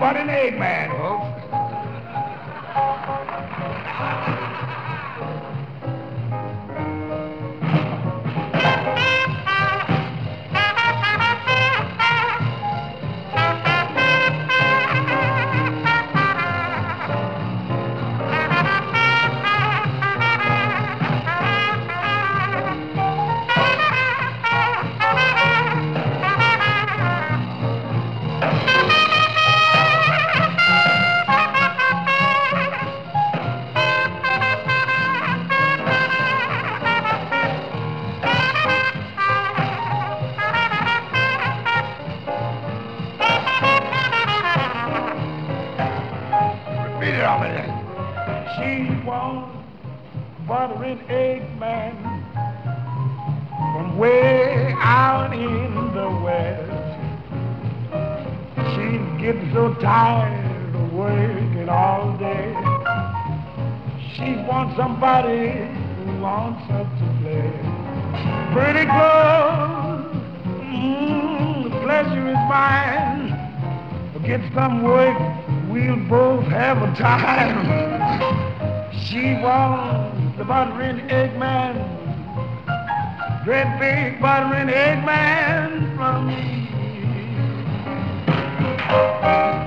butter and egg man, folks. Repeat it on me then. She was butter and egg man from way out in the west. She's getting so tired of working all day. She wants somebody who wants her to play. Pretty close, the pleasure is mine. Get some work, we'll both have a time. She wants the butter and egg man, great big butter and egg man from me.